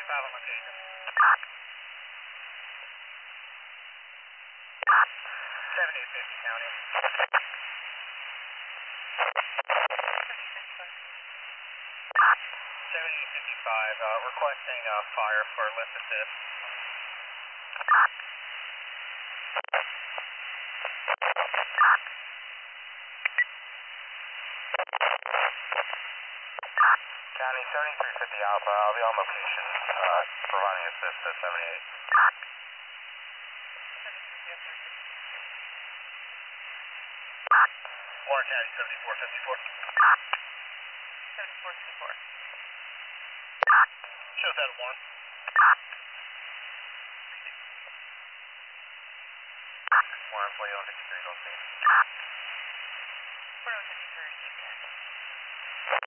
5 on location. 7850 County. 7855, requesting fire for lift assist. County 7350 Alpha, I'll be on location, providing assist at 78. Warren County 7454. 7454. Shows that at Warren. Warren, 4153, don't see. 4153,